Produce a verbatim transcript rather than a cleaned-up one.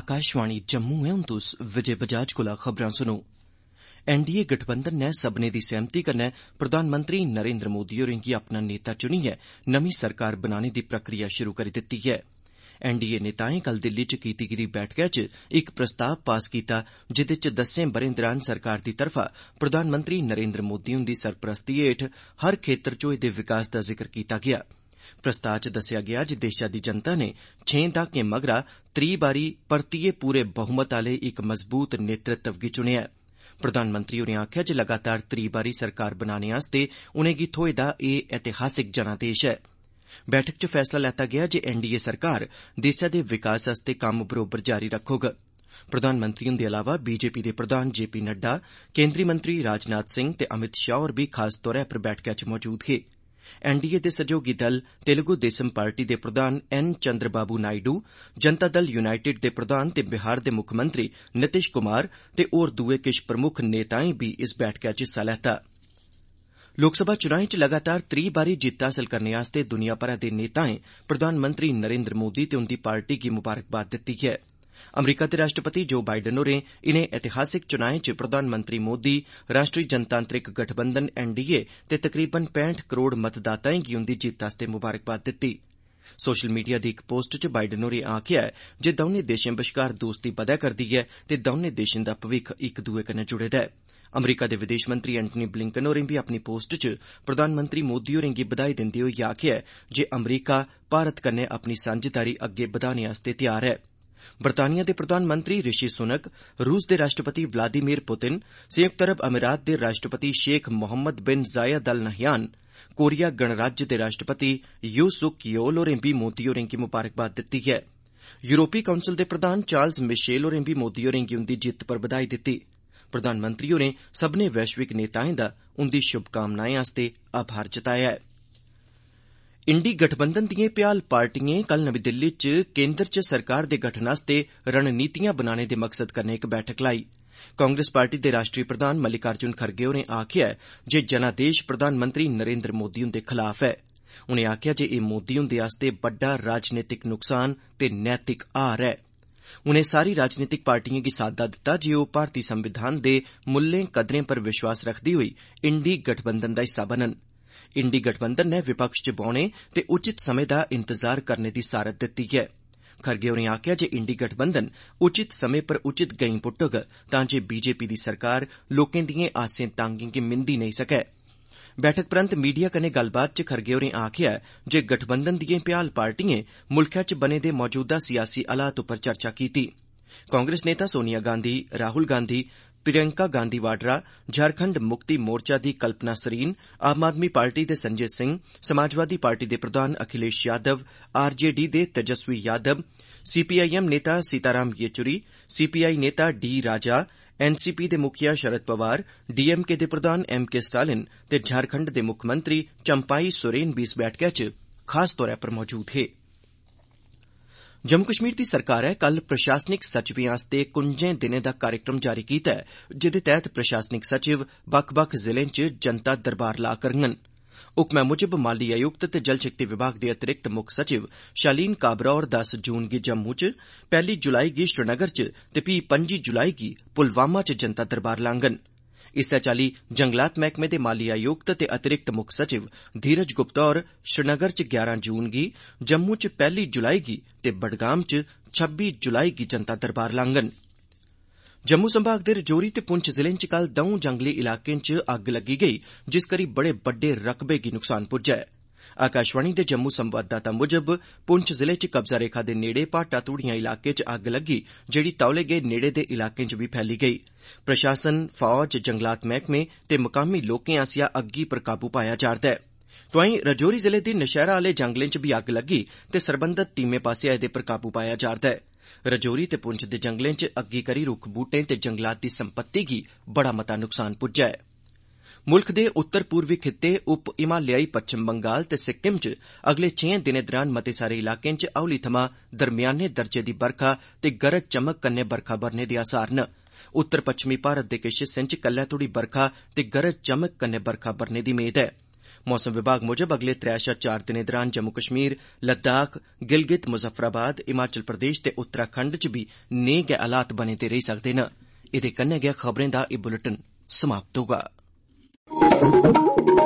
आकाशवाणी जम्मू है हुण तुस विजय बजाज कोला खबरां सुनो। एनडीए गठबंधन नै सब्बनें दी सैह्मति कन्नै प्रधानमंत्री नरेंद्र मोदी होरें गी अपना नेता चुनियै नमीं सरकार बनाने दी प्रक्रिया शुरू करी दित्ती ऐ। एनडीए नेताएं कल दिल्ली च कीती गेदी बैठका च इक प्रस्ताव पास कीता जिदे च दस्सें ब'रें दरान सरकार दी तरफा प्रधानमंत्री नरेंद्र मोदी हुंदी सरपरस्ती हेठ हर खेतर च होए दे विकास दा जिक्र कीता गेआ। प्रस्ताव च दस्सेआ गेआ जे देशा दी जनता ने छें दहाकें मगरा त्री बारी परतियै पूरे बहुमत आले इक मजबूत नेतृत्व गी चुनेआ ऐ। प्रधानमंत्री होरें आखेआ जे लगातार त्री बारी सरकार बनाने आस्तै उनेंगी थ्होए दा एह् ऐतिहासिक जनादेश ऐ। बैठक च फैसला लैता गेआ जे एनडीए सरकार देसै दे विकास आस्तै कम्म बरोबर जारी रक्खोग। प्रधानमंत्री हुंदे अलावा बीजेपी दे प्रधान जे पी नड्डा, केंद्री मंत्री राजनाथ सिंह ते अमित शाह होर बी खास तौर पर बैठका च मौजूद हे। एनडीए दे सहयोगी दल तेलुगु देसम पार्टी दे प्रधान एन चंद्रबाबू नायडू, जनता दल यूनाइटेड दे प्रधान ते बिहार दे मुक्खमंत्री नीतीश कुमार ते होर दुए किश प्रमुख नेताएं बी इस बैठका च हिस्सा लैता। लोकसभा चुनाएं च लगातार त्री बारी जित्त हासल करने आस्तै दुनिया भरै दे नेताएं प्रधानमंत्री नरेंद्र मोदी ते उंदी पार्टी गी मुबारकबाद दित्ती ऐ। अमरीका दे राष्ट्रपति जो बाइडन होरें इनें ऐतिहासिक चुनाएं च प्रधानमंत्री मोदी, राष्ट्री जनतांत्रिक गठबंधन एनडीए ते तकरीबन पैंठ करोड़ मतदाताएं गी उंदी जित्त आस्तै मुबारकबाद दित्ती। सोशल मीडिया दी इक पोस्ट च बाइडन होरें आखेआ ऐ जे दौनें देशें बश्कार दोस्ती बधै करदी ऐ ते दौनें देशें दा भविक्ख इक दुए कन्नै जुड़े दा ऐ। अमरीका दे विदेश मंत्री एंटनी ब्लिंकन होरें बी अपनी पोस्ट च प्रधानमंत्री मोदी होरें गी बधाई दिंदे होई आखेआ ऐ जे अमरीका भारत कन्नै अपनी सांझेदारी अग्गे बधाने आस्तै तैयार ऐ। बरतानिया दे प्रधानमंत्री ऋषि सुनक, रूस दे राष्ट्रपति व्लादिमीर पुतिन, संयुक्त अरब अमीरात दे राष्ट्रपति शेख मोहम्मद बिन जायद अल नहयान, कोरिया गणराज्य दे राष्ट्रपति यू सुक योल होरें बी मोदी होरें गी मुबारकबाद दित्ती ऐ। यूरोपी काउंसिल दे प्रधान चार्ल्स मिशेल होरें बी मोदी होरें गी उंदी जित्त पर बधाई दित्ती। प्रधानमंत्री होरें सब्भनें वैश्विक नेताएं दा उंदी शुभकामनाएं आस्तै आभार जताया ऐ। इंडी गठबंधन दिएं भ्याल पार्टिएं कल नमीं दिल्ली च केंद्र च सरकार दे गठन आस्तै रणनीतियां बनाने दे मकसद कन्नै इक बैठक लाई। कांग्रेस पार्टी दे राष्ट्रीय प्रधान मल्लिकार्जुन खड़गे होरें आखेआ जे जनादेश प्रधानमंत्री नरेंद्र मोदी हुंदे खलाफ ऐ। उनें आखेआ जे एह् मोदी हुंदे आस्तै बड्डा राजनीतिक नुकसान ते नैतिक हार ऐ। उनें सारी राजनीतिक पार्टिएं गी साद्दा दित्ता जे ओह् भारती संविधान दे मुल्लें कदरें पर विश्वास रखदे होई इंडी गठबंधन दा हिस्सा बनन। इंडी गठबंधन नै विपक्ष च बौने ते उचित समें दा इंतजार करने दी सारत दित्ती ऐ। खड़गे होरें आखेआ जे इंडी गठबंधन उचित समें पर उचित गैंई पुट्टग तां जे बीजेपी दी सरकार लोकें दिएं आसें तांगें गी मिंदी नेई सकै। बैठक परैंत मीडिया कन्नै गल्लबात च खड़गे होरें आखेआ जे गठबंधन दिएं भ्याल पार्टिएं मुल्खै च बने दे मौजूदा सियासी हालात उप्पर चर्चा कीती। कांग्रेस नेता सोनिया गांधी, राहुल गांधी, प्रियंका गांधी वाड्रा, झारखंड मुक्ति मोर्चा दी कल्पना सरीन, आम आदमी पार्टी दे संजय सिंह, समाजवादी पार्टी दे प्रधान अखिलेश यादव, आरजेडी दे तेजस्वी यादव, सीपीआईएम नेता सीताराम येचुरी, सीपीआई नेता डी राजा, एनसीपी दे मुखिया शरद पवार, डीएमके दे प्रधान एम के स्टालिन ते झारखंड दे मुक्खमंत्री चंपाई सोरेन बी इस बैठका च खास तौर पर मौजूद हे। जम्मू कश्मीर दी सरकारै कल प्रशासनिक सचिवें आस्तै कुंजें दिनें दा कार्यक्रम जारी कीता ऐ जेदे तैहत प्रशासनिक सचिव बक्ख बक्ख जिलें च जनता दरबार ला करङन। हुक्मै मुजब माली आयुक्त ते जल शक्ति विभाग दे अतिरिक्त मुक्ख सचिव शालीन काबरा होर दस जून गी जम्मू च, पैह्ली जुलाई गी श्रीनगर च ते फ्ही पंजी जुलाई गी पुलवामा च जनता दरबार लाङन। इस्सै चाल्ली जंगलात मैह्कमे दे माली आयुक्त ते अतिरिक्त मुक्ख सचिव धीरज गुप्ता होर श्रीनगर च ग्यारह जून गी, जम्मू च पैह्ली जुलाई गी ते बडगाम च छब्बी जुलाई गी जनता दरबार लाङन। जम्मू संभाग दे रजौरी ते पुंछ जिलें च कल दौं जंगली इलाकें च अग्ग लग्गी गेई जिस करी बड़े बड्डे रकबे गी नुकसान पुज्जा ऐ। आकाशवाणी दे जम्मू संवाददाता मुजब पुंछ जिले च कब्जा रेखा दे नेड़े भाटा धूड़ियां इलाके च अग्ग लग्गी जेड़ी तौले गै नेड़े दे इलाकें च बी फैली गेई। प्रशासन, फौज, जंगलात मैह्कमे ते मकामी लोकें आसेआ अग्गी पर काबू पाया जा'रदा ऐ। तोआईं रजौरी जिले दी नशैरा आले जंगलें च बी अग्ग लग्गी ते सरबंधत टीमें पासेआ एह्दे पर काबू पाया जा'रदा ऐ। रजौरी ते पुंछ दे जंगलें च अग्गी करी रुक्ख बूटें ते जंगलात दी संपत्ति गी बड़ा मता नुकसान पुज्जा ऐ। मुल्ख दे उत्तर पूर्वी खित्ते, उप हिमालयाई पच्छम बंगाल ते सिक्किम च अगले छें दिनें दरान मते सारे इलाकें च हौली थमां दरम्याने दर्जे दी बरखा ते गरज चमक कन्नै बरखा बरने दे आसार न। उत्तर पच्छमी भारत दे किश हिस्सें च कल्लै तोड़ी बरखा ते गरज चमक कन्नै बरखा बरने दी मेद ऐ। मौसम विभाग मुजब अगले त्रै शा चार दिनें दौरान जम्मू कश्मीर, लद्दाख, गिलगित मुजफ्फराबाद, हिमाचल प्रदेश ते उत्तराखंड च बी नेह गै हालात बने दे रेही सकदे न। एह्दे कन्नै गै खबरें दा एह् बुलेटिन समाप्त होगा।